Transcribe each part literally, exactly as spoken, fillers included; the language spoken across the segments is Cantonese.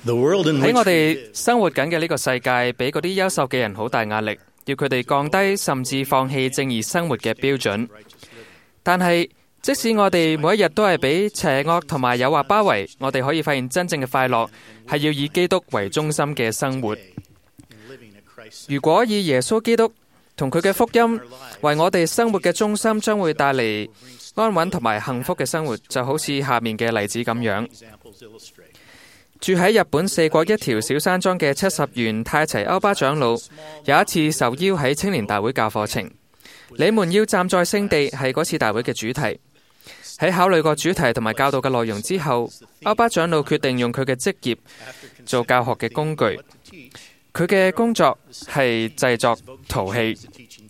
喺我哋生活緊嘅呢個世界，俾嗰啲優秀嘅人好大壓力，要佢哋降低甚至放棄正義生活嘅標準。但係即使我哋每一日都係俾邪惡同埋誘惑包圍，我哋可以發現真正嘅快樂係要以基督為中心嘅生活。如果以耶穌基督同佢嘅福音為我哋生活嘅中心，將會帶嚟安穩同埋幸福嘅生活，就好似下面嘅例子咁樣。住喺日本四國一條小山莊嘅七十元太齊歐巴長老，有一次受邀喺青年大會教課程。你們要站在聖地係嗰次大會嘅主題。喺考慮過主題同埋教導嘅內容之後，歐巴長老決定用佢嘅職業做教學嘅工具。佢嘅工作係製作陶器。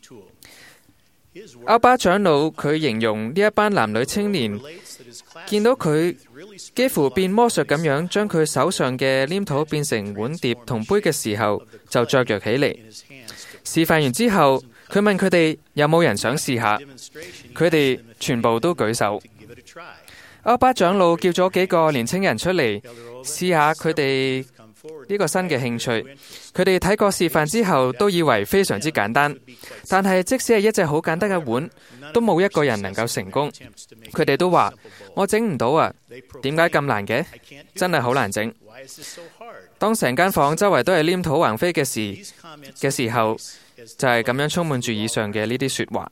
歐巴長老佢形容呢一班男女青年見到佢幾乎變魔術咁樣，將佢手上嘅黏土變成碗碟同杯嘅時候，就雀躍起嚟。示範完之後，佢問佢哋有冇人想試下，佢哋全部都舉手。歐巴長老叫咗幾個年青人出嚟試下佢哋呢個新嘅興趣。佢哋睇過示範之後都以為非常之簡單，但係即使係一隻好簡單嘅碗，都冇一個人能夠成功。佢哋都話我整唔到啊，點解咁難嘅？真係好難整。當成間房周圍都係黏土橫飛嘅時嘅時候，就係咁樣充滿住以上嘅呢啲說話。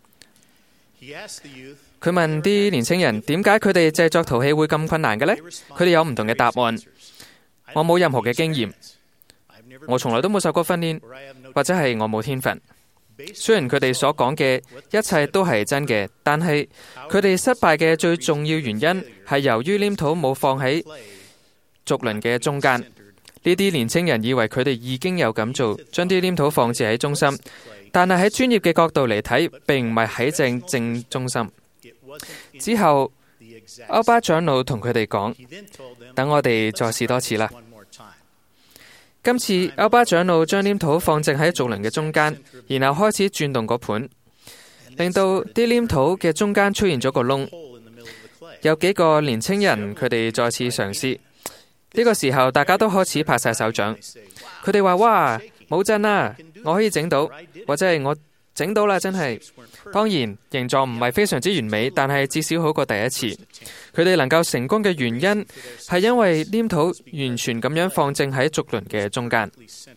佢問啲年青人點解佢哋製作陶器會咁困難嘅呢？佢哋有唔同嘅答案。我冇任何嘅經驗，我從來都冇受過訓練，或者係我冇天分。雖然佢哋所講嘅一切都係真嘅，但係佢哋失敗嘅最重要原因係由於黏土冇放喺軸輪嘅中間。呢啲年青人以為佢哋已經有咁做，將啲黏土放置喺中心，但係喺專業嘅角度嚟睇，並唔係喺正正中心。之後，歐巴長老同佢哋講：等我哋再試多次啦。今次歐巴長老將黏土放正喺軸輪嘅中間，然後開始轉動個盤，令到啲黏土嘅中間出現咗個窿。有幾個年青人佢哋再次嘗試，呢個時候大家都開始拍晒手掌。佢哋話：哇，冇震啦，我可以整到，或者係我整到啦，真係。當然形狀唔係非常之完美，但係至少好過第一次。佢哋能夠成功嘅原因係因為黏土完全咁樣放正喺軸輪嘅中間。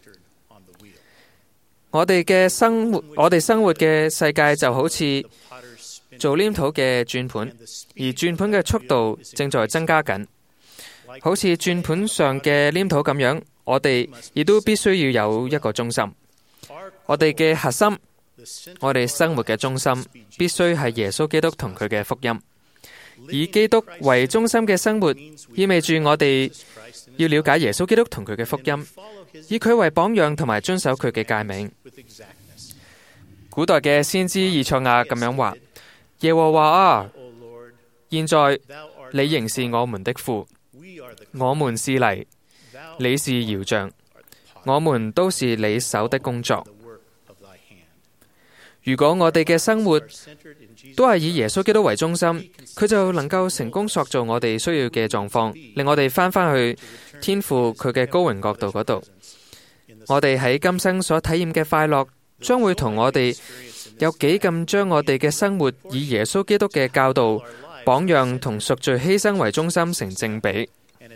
我哋嘅生活，我哋生活嘅世界就好似做黏土嘅轉盤，而轉盤嘅速度正在增加緊。好似轉盤上嘅黏土咁樣，我哋亦都必須要有一個中心。我哋嘅核心，我哋生活嘅中心必須係耶穌基督同佢嘅福音。以基督為中心嘅生活，意味住我哋要了解耶穌基督同佢嘅福音，以佢為榜樣同埋遵守佢嘅誡命。古代嘅先知以賽亞咁樣話：耶和華啊，現在你仍是我們的父，我們是泥，你是窯匠，我們都是你手的工作。如果我哋嘅生活都係以耶穌基督為中心，佢就能夠成功塑造我哋需要嘅狀況，令我哋翻返去天父佢嘅高榮國度嗰度。我哋喺今生所體驗嘅快樂，將會同我哋有幾咁將我哋嘅生活以耶穌基督嘅教導、榜樣同贖罪犧牲為中心成正比。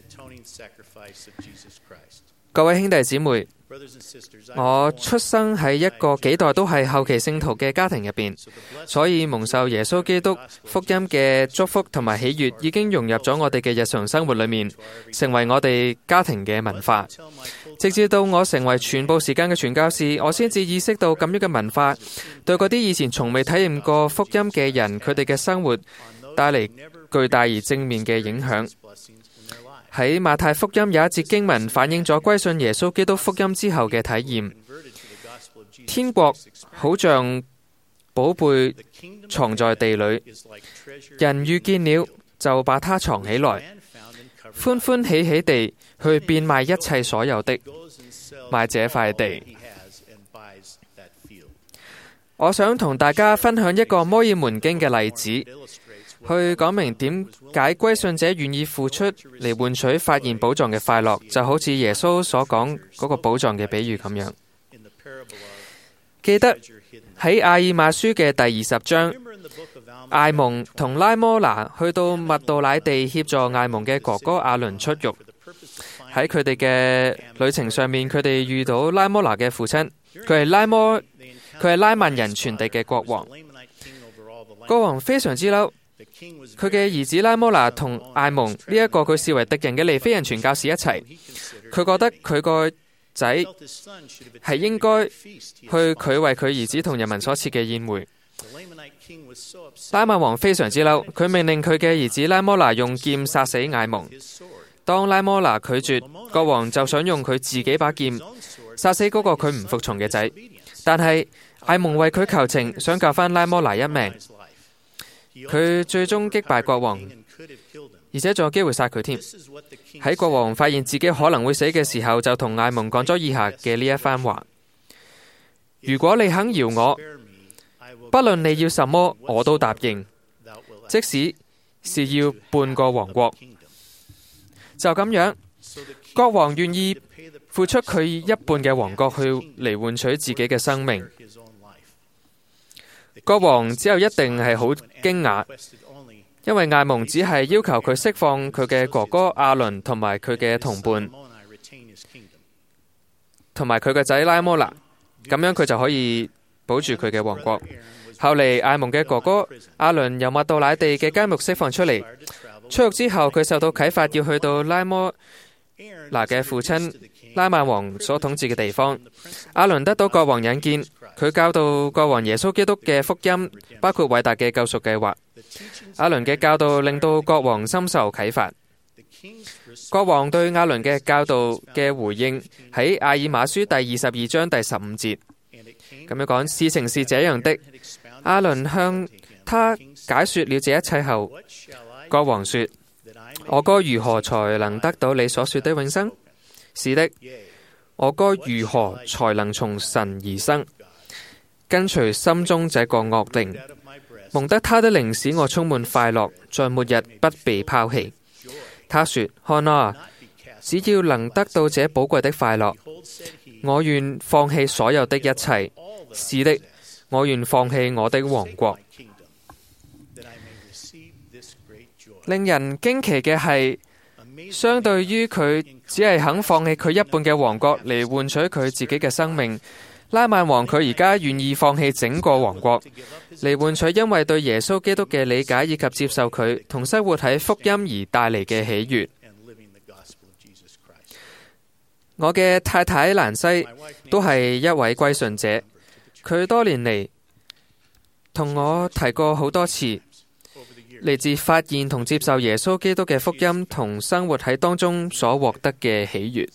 各位兄弟姊妹，我出生喺一個幾代都係後期聖徒嘅家庭入邊，所以蒙受耶穌基督福音嘅祝福同埋喜悅已經融入咗我哋嘅日常生活裏面，成為我哋家庭嘅文化。直至到我成為全部時間嘅傳教士，我先至意識到咁樣嘅文化對嗰啲以前從未體驗過福音嘅人，佢哋嘅生活帶嚟巨大而正面嘅影響。喺馬太福音有一節經文反映咗歸信耶穌基督福音之後嘅體驗。天國好像寶貝藏在地裏，人遇見了就把它藏起來，歡歡喜喜地去變賣一切所有的，買這塊地。我想同大家分享一個摩爾門經嘅例子。 去講明點解歸信者願意付出嚟換取發現寶藏嘅快樂，就好似耶穌所講嗰個寶藏嘅比喻咁樣。記得喺阿爾瑪書嘅第二十章，艾蒙同拉摩拿去到麥杜乃地協助艾蒙嘅哥哥亞倫出獄。喺佢哋嘅旅程上面，佢哋遇到拉摩拿嘅父親，佢係拉摩，佢係拉曼人全地嘅國王。國王非常之嬲，佢嘅兒子拉摩拿同艾蒙呢一個佢視為敵人嘅利非人傳教士一齊，佢覺得佢個仔係應該去佢為佢兒子同人民所設嘅宴會。拉曼王非常之嬲，佢命令佢嘅兒子拉摩拿用劍殺死艾蒙。當拉摩拿拒絕，國王就想用佢自己把劍殺死嗰個佢唔服從嘅仔，但係艾蒙為佢求情，想救返拉摩拿一命。佢最終擊敗國王，而且仲有機會殺佢添。喺國王發現自己可能會死嘅時候，就同艾蒙講咗以下嘅呢一番話：如果你肯饒我，不論你要什麼，我都答應，即使是要半個王國。就咁樣，國王願意付出佢一半嘅王國去嚟換取自己嘅生命。國王之後一定係好驚訝，因為艾蒙只係要求佢釋放佢嘅哥哥亞倫同埋佢嘅同伴，同埋佢嘅仔拉摩拿，咁樣佢就可以保住佢嘅王國。後嚟艾蒙嘅哥哥亞倫由麥杜乃地嘅監獄釋放出嚟，出獄之後佢受到啟發，要去到拉摩拿嘅父親拉曼王所統治嘅地方。亞倫得到國王引薦，佢教導國王耶穌基督嘅福音，包括偉大嘅救贖計劃。亞倫嘅教導令到國王深受啟發。國王對亞倫嘅教導嘅回應喺阿爾瑪書第二十二章第十五節咁樣講：事情是這樣的，亞倫向他解說了這一切後，國王說：我該如何才能得到你所說的永生？是的，我該如何才能從神而生，跟隨心中這個惡靈，蒙得他的靈使我充滿快樂，在末日不被拋棄。他說：看啊，只要能得到這寶貴的快樂，我願放棄所有的一切。是的，我願放棄我的王國。令人驚奇嘅係，相對於佢只係肯放棄佢一半嘅王國嚟換取佢自己嘅生命，拉曼王佢而家願意放棄整個王國嚟換取因為對耶穌基督嘅理解以及接受佢同生活喺福音而帶嚟嘅喜悅。我嘅太太蘭西都係一位歸信者，佢多年嚟同我提過好多次，嚟自發現同接受耶穌基督嘅福音同生活喺當中所獲得嘅喜悅。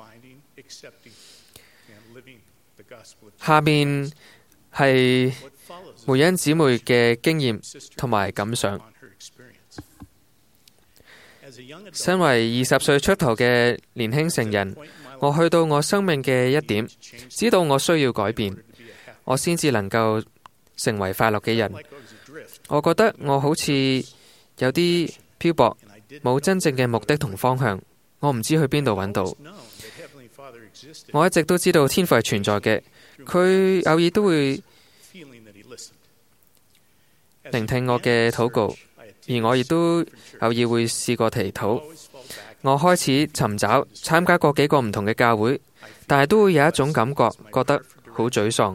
下面係梅恩姊妹嘅經驗同埋感想。身為二十歲出頭嘅年輕成人，我去到我生命嘅一點，知道我需要改變，我先至能夠成為快樂嘅人。我覺得我好似有啲漂泊，冇真正嘅目的同方向，我唔知去邊度揾到。我一直都知道天父係存在嘅，佢偶爾都會聆聽我嘅禱告，而我亦都偶爾會試過祈禱。我開始尋找參加過幾個唔同嘅教會，但係都會有一種感覺，覺得好沮喪。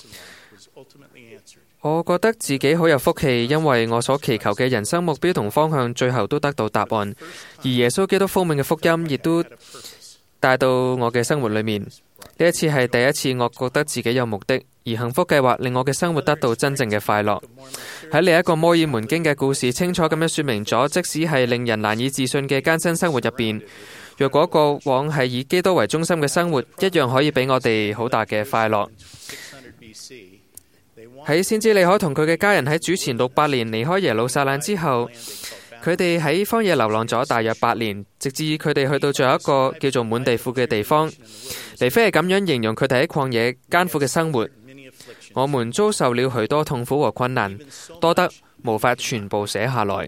我覺得自己好有福氣，因為我所祈求嘅人生目標同方向最後都得到答案，而耶穌基督豐盛嘅福音亦都帶到我嘅生活裏面。呢一次係第一次我覺得自己有目的，而幸福計劃令我嘅生活得到真正嘅快樂。喺另一個摩爾門經嘅故事清楚咁樣說明咗，即使係令人難以置信嘅艱辛生活入邊，若果過往係以基督為中心嘅生活，一樣可以俾我哋好大嘅快樂。喺先知利海同佢嘅家人喺主前六百年離開耶路撒冷之後，佢哋喺荒野流浪咗大約八年，直至佢哋去到最後一個叫做滿地苦嘅地方。尼菲係咁樣形容佢哋喺曠野艱苦嘅生活。 我們遭受了許多痛苦和困難，多得無法全部寫下來。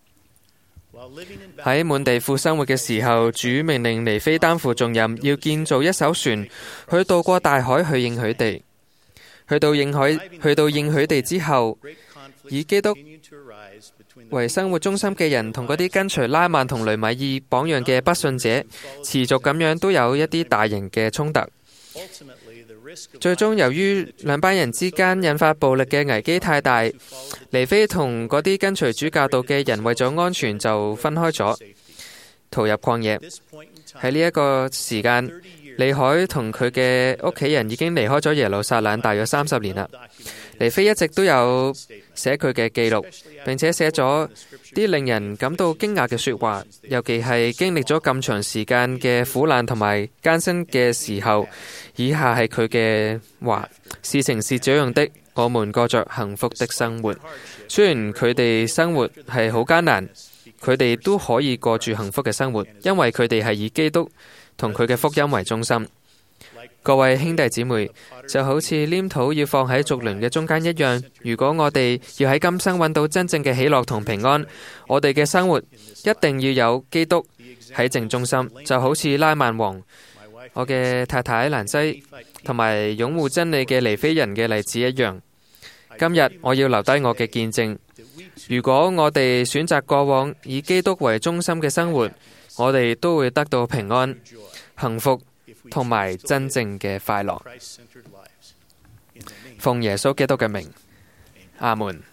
喺滿地富生活嘅時候，主命令尼非擔負重任，要建造一艘船，去渡過大海去應許地。去到應許去到應許地之後，以基督為生活中心嘅人同嗰啲跟隨拉曼同雷米爾榜樣嘅不信者，持續咁樣都有一啲大型嘅衝突。最終由於兩班人之間引發暴力嘅危機太大，尼非同嗰啲跟隨主教導嘅人為咗安全就分開咗，逃入曠野。喺呢一個時間，尼海同佢嘅屋企人已經離開咗耶路撒冷大約三十年啦。尼非一直都有寫佢嘅記錄，並且寫咗啲令人感到驚訝嘅說話，尤其係經歷咗咁長時間嘅苦難同埋艱辛嘅時候，以下係佢嘅話：事情是這樣的，我們過着幸福的生活。雖然佢哋生活係好艱難，佢哋都可以過住幸福嘅生活，因為佢哋係以基督同佢嘅福音為中心。各位兄弟姊妹，就好似黏土要放喺竹輪嘅中間一樣，如果我哋要喺今生揾到真正嘅喜樂同平安，我哋嘅生活一定要有基督喺正中心，就好似拉曼王、我嘅太太蘭西同埋擁護真理嘅尼非人嘅例子一樣。今日我要留低我嘅見證，如果我哋選擇過往以基督為中心嘅生活，我哋都會得到平安、幸福同埋真正嘅快樂。奉耶穌基督嘅名，阿門。